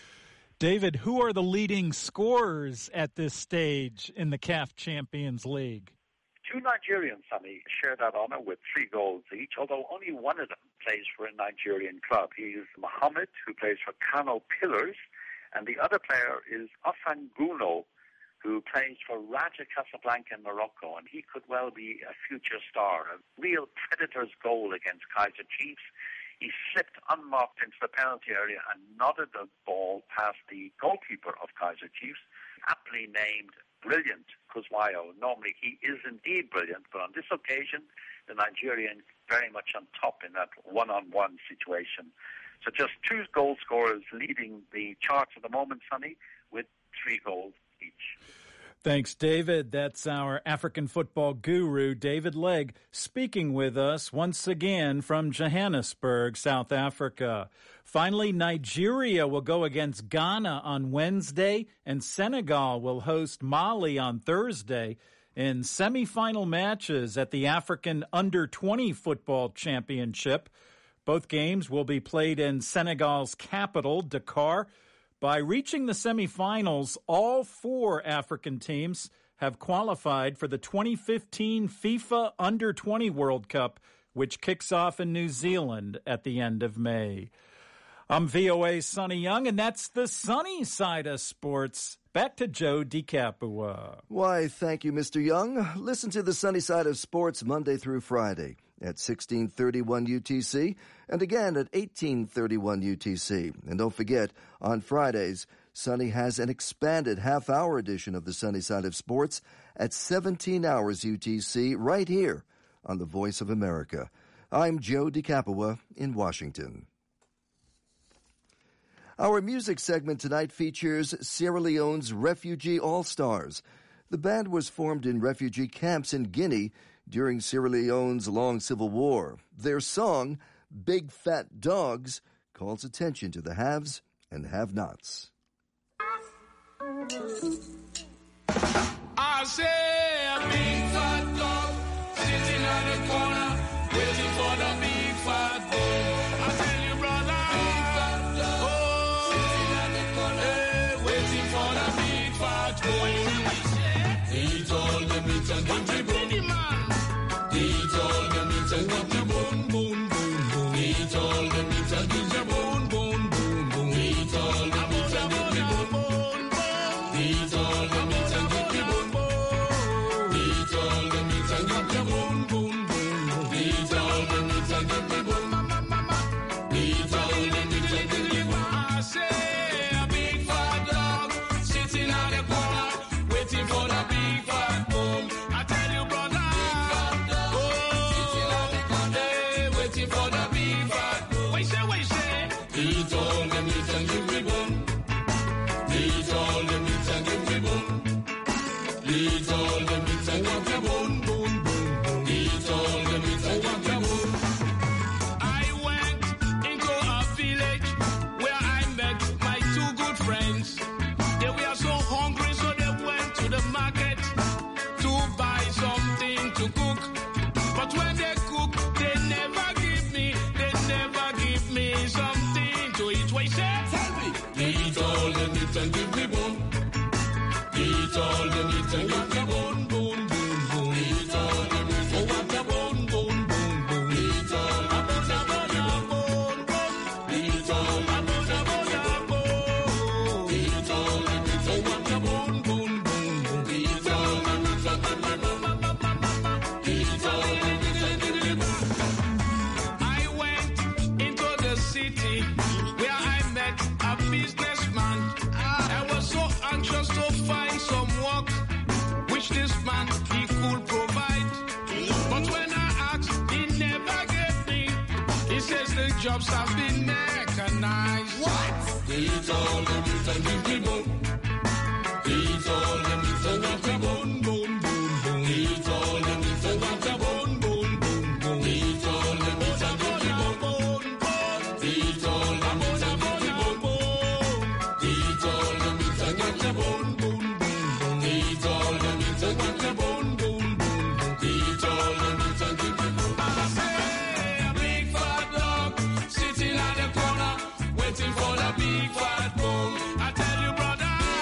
David, who are the leading scorers at this stage in the C A F Champions League? Two Nigerians, Sonny, share that honour with three goals each, although only one of them plays for a Nigerian club. He is Mohammed, who plays for Kano Pillars, and the other player is Afan Guno, who plays for Raja Casablanca in Morocco, and he could well be a future star, a real predator's goal against Kaiser Chiefs. He slipped unmarked into the penalty area and nodded the ball past the goalkeeper of Kaiser Chiefs, aptly named Brilliant Kuzwayo. Normally he is indeed brilliant, but on this occasion, the Nigerian very much on top in that one-on-one situation. So just two goal scorers leading the charts at the moment, Sonny, with three goals each. Thanks, David. That's our African football guru, David Legg, speaking with us once again from Johannesburg, South Africa. Finally, Nigeria will go against Ghana on Wednesday, and Senegal will host Mali on Thursday in semifinal matches at the African under twenty Football Championship. Both games will be played in Senegal's capital, Dakar. By reaching the semifinals, all four African teams have qualified for the twenty fifteen FIFA under twenty World Cup, which kicks off in New Zealand at the end of May. I'm V O A's Sonny Young, and that's the sunny side of sports. Back to Joe DiCapua. Why, thank you, Mister Young. Listen to the sunny side of sports Monday through Friday at sixteen thirty-one U T C and again at eighteen thirty-one U T C. And don't forget, on Fridays, Sunny has an expanded half-hour edition of the Sunny Side of Sports at seventeen hours U T C right here on the Voice of America. I'm Joe DiCapua in Washington. Our music segment tonight features Sierra Leone's Refugee All-Stars. The band was formed in refugee camps in Guinea during Sierra Leone's long civil war. Their song, Big Fat Dogs, calls attention to the haves and have-nots. I say a big fat dog sitting on the corner waiting for the big fat bone. I tell you, brother, big fat dog oh, sitting on the corner hey, waiting for the big fat bone. Eat all the meat and give the bone, man. Eat all the meat and give the bone, bone, bone, bone. Eat all the meat and give the bone, bone, bone, bone. Eat all the meat and give the bone, bone, bone. Eat all the meat and give the bone, bone. Eat all the meat and give the bone, bone, bone. Eat all the meat and this man, he could provide. But when I asked, he never gave me. He says the jobs have been mechanized. What? Eat all the meat and give me bone. Eat all the meat and give me bone, bone, bone, bone. Eat all the meat and give me bone, bone, bone, bone. Eat all the meat and give me bone, bone, bone. Eat all the meat and give me bone, bone. Eat all the meat and give me bone, bone, bone. Eat all the meat and give me bone, bone, bone. Eat all the meat and give me bone. I say a big fat dog sitting at the corner waiting for the big fat bone. I tell you, brother.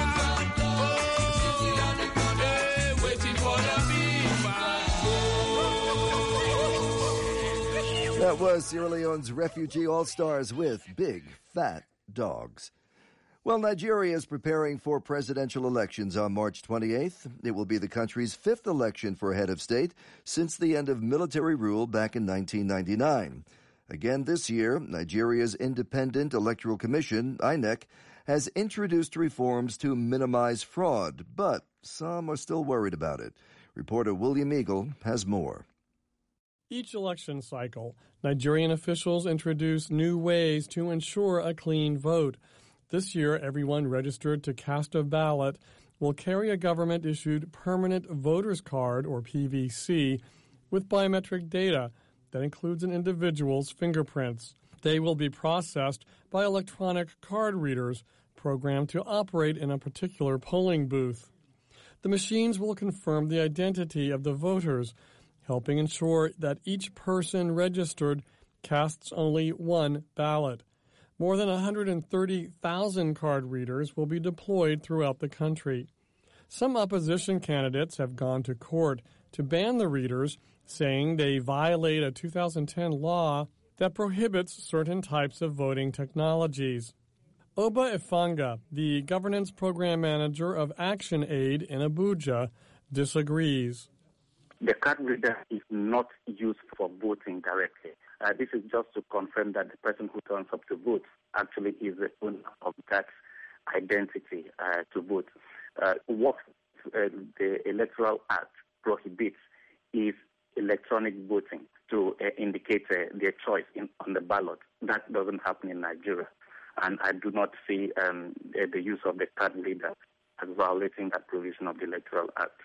That was Sierra Leone's Refugee All-Stars with Big Fat Dogs. Well, Nigeria is preparing for presidential elections on March twenty-eighth. It will be the country's fifth election for head of state since the end of military rule back in nineteen ninety-nine. Again this year, Nigeria's Independent Electoral Commission, I N E C, has introduced reforms to minimize fraud, but some are still worried about it. Reporter William Eagle has more. Each election cycle, Nigerian officials introduce new ways to ensure a clean vote. This year, everyone registered to cast a ballot will carry a government-issued permanent voter's card, or P V C, with biometric data that includes an individual's fingerprints. They will be processed by electronic card readers programmed to operate in a particular polling booth. The machines will confirm the identity of the voters, helping ensure that each person registered casts only one ballot. More than one hundred thirty thousand card readers will be deployed throughout the country. Some opposition candidates have gone to court to ban the readers, saying they violate a two thousand ten law that prohibits certain types of voting technologies. Oba Ifanga, the governance program manager of Action Aid in Abuja, disagrees. The card reader is not used for voting directly. Uh, this is just to confirm that the person who turns up to vote actually is the owner of that identity uh, to vote. Uh, what uh, the Electoral Act prohibits is electronic voting to uh, indicate uh, their choice in, on the ballot. That doesn't happen in Nigeria. And I do not see um, the, the use of the card reader as violating that provision of the Electoral Act.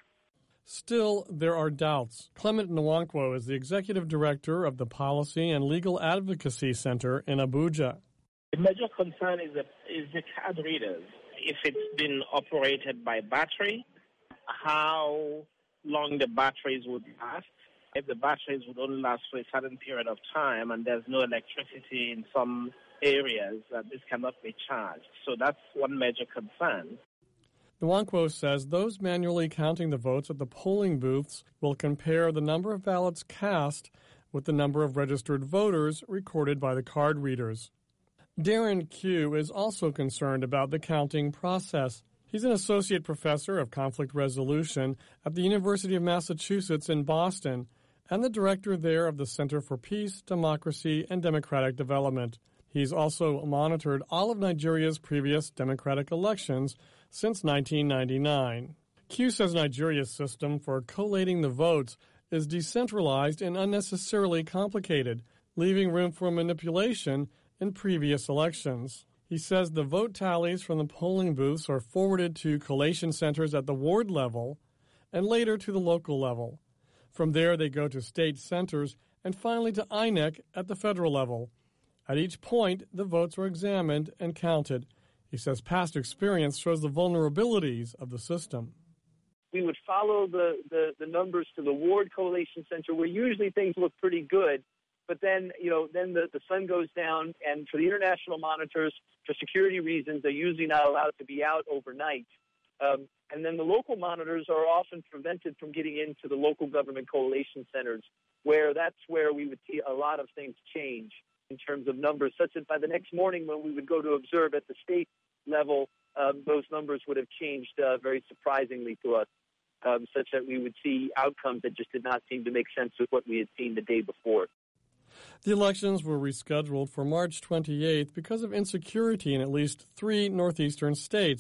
Still, there are doubts. Clement Nwankwo is the executive director of the Policy and Legal Advocacy Center in Abuja. The major concern is the, is the card readers. If it's been operated by battery, how long the batteries would last. If the batteries would only last for a certain period of time and there's no electricity in some areas, uh, this cannot be charged. So that's one major concern. Nwankwo says those manually counting the votes at the polling booths will compare the number of ballots cast with the number of registered voters recorded by the card readers. Darren Q is also concerned about the counting process. He's an associate professor of conflict resolution at the University of Massachusetts in Boston and the director there of the Center for Peace, Democracy, and Democratic Development. He's also monitored all of Nigeria's previous democratic elections since nineteen ninety-nine. Q says Nigeria's system for collating the votes is decentralized and unnecessarily complicated, leaving room for manipulation in previous elections. He says the vote tallies from the polling booths are forwarded to collation centers at the ward level and later to the local level. From there, they go to state centers and finally to I N E C at the federal level. At each point, the votes are examined and counted. He says past experience shows the vulnerabilities of the system. We would follow the, the, the numbers to the ward collation center where usually things look pretty good, but then, you know, then the, the sun goes down, and for the international monitors, for security reasons, they're usually not allowed to be out overnight. Um, and then the local monitors are often prevented from getting into the local government collation centers, where that's where we would see a lot of things change in terms of numbers, such that by the next morning when we would go to observe at the state level, um, those numbers would have changed uh, very surprisingly to us, um, such that we would see outcomes that just did not seem to make sense with what we had seen the day before. The elections were rescheduled for March twenty-eighth because of insecurity in at least three northeastern states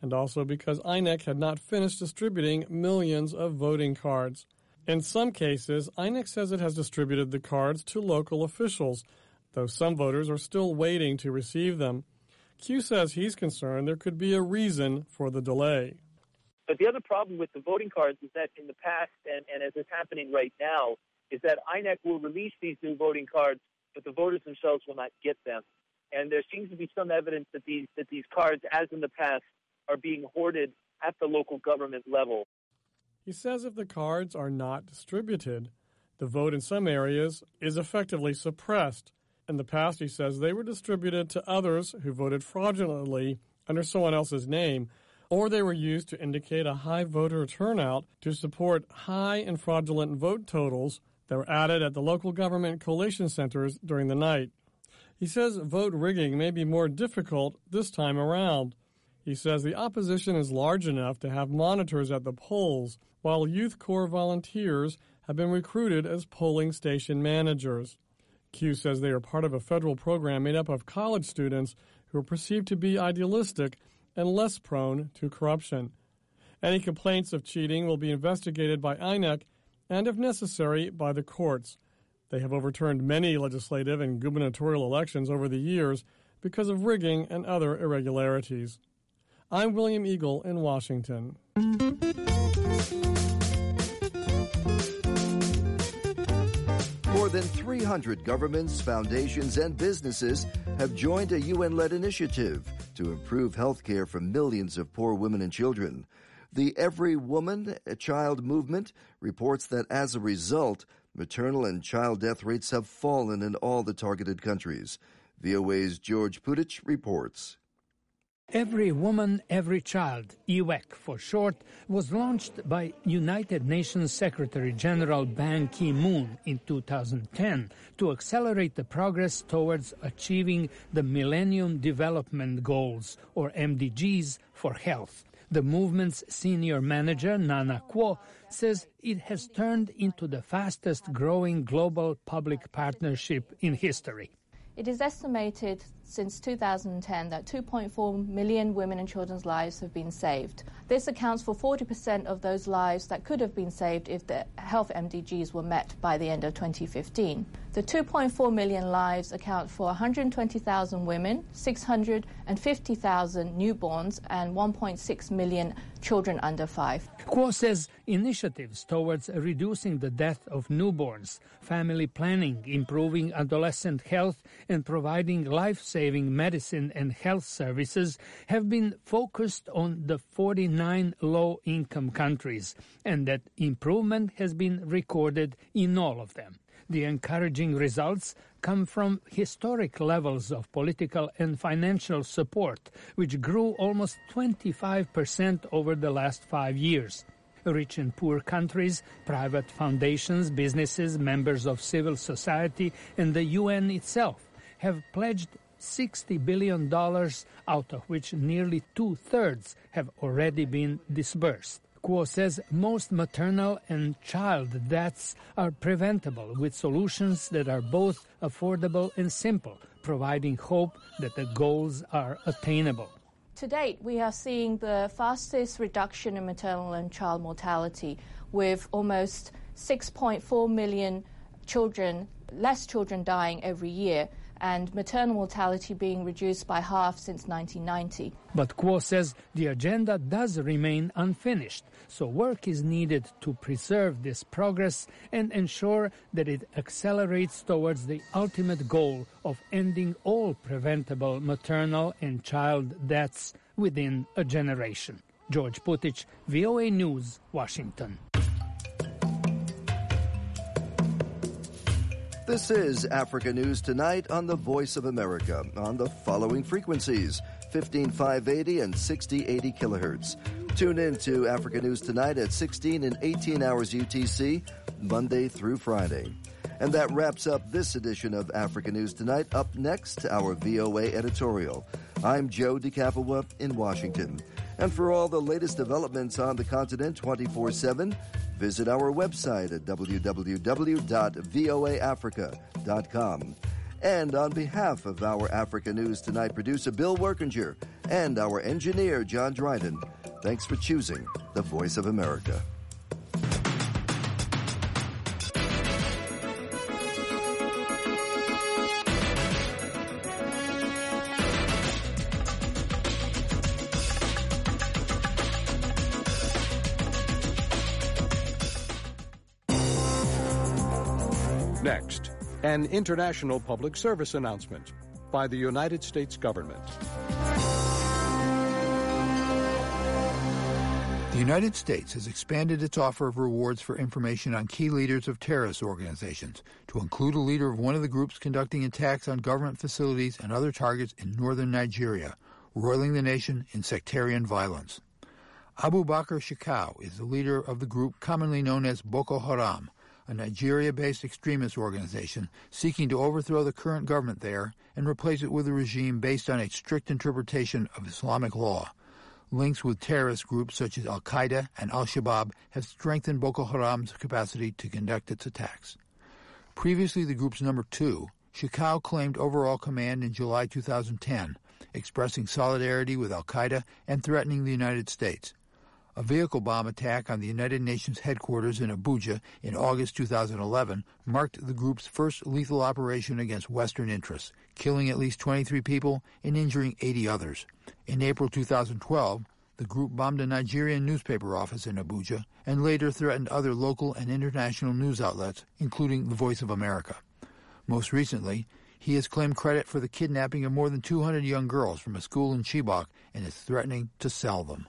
and also because I N E C had not finished distributing millions of voting cards. In some cases, I N E C says it has distributed the cards to local officials, though some voters are still waiting to receive them. Q says he's concerned there could be a reason for the delay. But the other problem with the voting cards is that in the past, and, and as is happening right now, is that I N E C will release these new voting cards, but the voters themselves will not get them. And there seems to be some evidence that these that these cards, as in the past, are being hoarded at the local government level. He says if the cards are not distributed, the vote in some areas is effectively suppressed. In the past, he says, they were distributed to others who voted fraudulently under someone else's name, or they were used to indicate a high voter turnout to support high and fraudulent vote totals that were added at the local government collation centers during the night. He says vote rigging may be more difficult this time around. He says the opposition is large enough to have monitors at the polls, while Youth Corps volunteers have been recruited as polling station managers. Q says they are part of a federal program made up of college students who are perceived to be idealistic and less prone to corruption. Any complaints of cheating will be investigated by I N E C and, if necessary, by the courts. They have overturned many legislative and gubernatorial elections over the years because of rigging and other irregularities. I'm William Eagle in Washington. More than three hundred governments, foundations, and businesses have joined a U N-led initiative to improve health care for millions of poor women and children. The Every Woman, a Child movement reports that as a result, maternal and child death rates have fallen in all the targeted countries. V O A's George Putich reports. Every Woman, Every Child, E W E C for short, was launched by United Nations Secretary General Ban Ki-moon in two thousand ten to accelerate the progress towards achieving the Millennium Development Goals, or M D Gs, for health. The movement's senior manager, Nana Kuo, says it has turned into the fastest-growing global public partnership in history. It is estimated since two thousand ten that two point four million women and children's lives have been saved. This accounts for forty percent of those lives that could have been saved if the health M D Gs were met by the end of twenty fifteen. The two point four million lives account for one hundred twenty thousand women, six hundred fifty thousand newborns, and one point six million children under five. Kuo says initiatives towards reducing the death of newborns, family planning, improving adolescent health, and providing life-saving medicine and health services have been focused on the forty-nine low-income countries, and that improvement has been recorded in all of them. The encouraging results come from historic levels of political and financial support, which grew almost twenty-five percent over the last five years. Rich and poor countries, private foundations, businesses, members of civil society, and the U N itself have pledged sixty billion dollars, out of which nearly two-thirds have already been disbursed. Kuo says most maternal and child deaths are preventable with solutions that are both affordable and simple, providing hope that the goals are attainable. To date, we are seeing the fastest reduction in maternal and child mortality, with almost six point four million children, less children dying every year, and maternal mortality being reduced by half since nineteen ninety. But Kuo says the agenda does remain unfinished, so work is needed to preserve this progress and ensure that it accelerates towards the ultimate goal of ending all preventable maternal and child deaths within a generation. George Putich, V O A News, Washington. This is Africa News Tonight on the Voice of America on the following frequencies: fifteen five eighty and sixty eighty kilohertz. Tune in to Africa News Tonight at sixteen and eighteen hours U T C, Monday through Friday. And that wraps up this edition of Africa News Tonight. Up next, our V O A editorial. I'm Joe DeCapua in Washington. And for all the latest developments on the continent twenty-four seven, visit our website at w w w dot v o a africa dot com. And on behalf of our Africa News Tonight producer Bill Workinger and our engineer, John Dryden. Thanks for choosing the Voice of America. Next, an international public service announcement by the United States government. The United States has expanded its offer of rewards for information on key leaders of terrorist organizations to include a leader of one of the groups conducting attacks on government facilities and other targets in northern Nigeria, roiling the nation in sectarian violence. Abu Bakr Shekau is the leader of the group commonly known as Boko Haram, a Nigeria-based extremist organization seeking to overthrow the current government there and replace it with a regime based on a strict interpretation of Islamic law. Links with terrorist groups such as Al-Qaeda and Al-Shabaab have strengthened Boko Haram's capacity to conduct its attacks. Previously the group's number two, Shekau claimed overall command in July two thousand ten, expressing solidarity with Al-Qaeda and threatening the United States. A vehicle bomb attack on the United Nations headquarters in Abuja in August two thousand eleven marked the group's first lethal operation against Western interests, killing at least twenty-three people and injuring eighty others. In April two thousand twelve, the group bombed a Nigerian newspaper office in Abuja and later threatened other local and international news outlets, including the Voice of America. Most recently, he has claimed credit for the kidnapping of more than two hundred young girls from a school in Chibok and is threatening to sell them.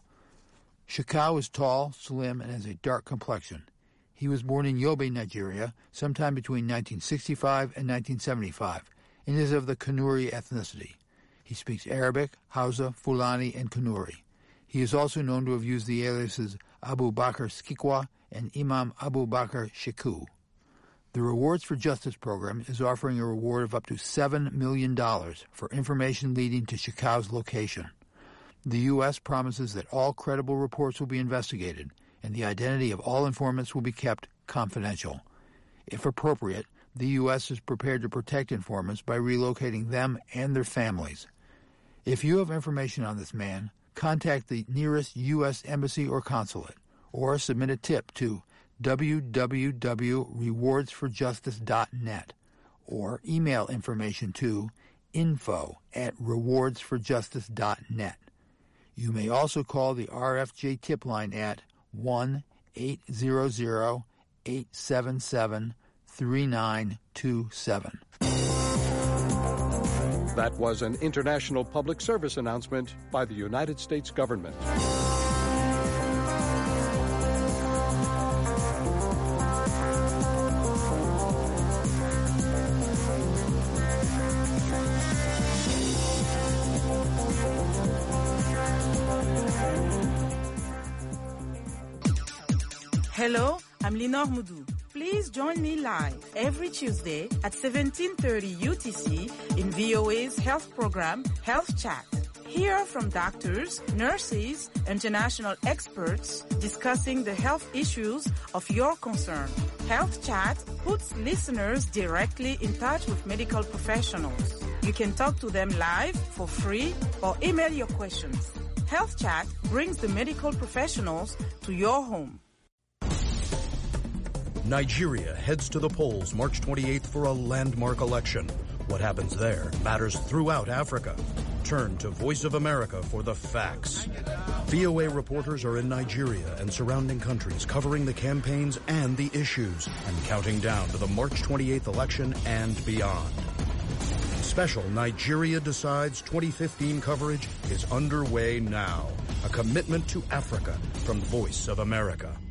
Shekau is tall, slim, and has a dark complexion. He was born in Yobe, Nigeria, sometime between nineteen sixty-five and nineteen seventy-five, and is of the Kanuri ethnicity. He speaks Arabic, Hausa, Fulani, and Kanuri. He is also known to have used the aliases Abu Bakr Skikwa and Imam Abu Bakr Sheku. The Rewards for Justice program is offering a reward of up to seven million dollars for information leading to Shekau's location. The U S promises that all credible reports will be investigated and the identity of all informants will be kept confidential. If appropriate, the U S is prepared to protect informants by relocating them and their families. If you have information on this man, contact the nearest U S embassy or consulate, or submit a tip to w w w dot rewards for justice dot net, or email information to info at rewards for justice dot net. You may also call the R F J tip line at one eight hundred, eight seven seven, three nine two seven. That was an international public service announcement by the United States government. Hello, I'm Lenore Moudou. Please join me live every Tuesday at seventeen thirty U T C in V O A's health program, Health Chat. Hear from doctors, nurses, international experts discussing the health issues of your concern. Health Chat puts listeners directly in touch with medical professionals. You can talk to them live for free or email your questions. Health Chat brings the medical professionals to your home. Nigeria heads to the polls March twenty-eighth for a landmark election. What happens there matters throughout Africa. Turn to Voice of America for the facts. V O A reporters are in Nigeria and surrounding countries covering the campaigns and the issues and counting down to the March twenty-eighth election and beyond. Special Nigeria Decides twenty fifteen coverage is underway now. A commitment to Africa from Voice of America.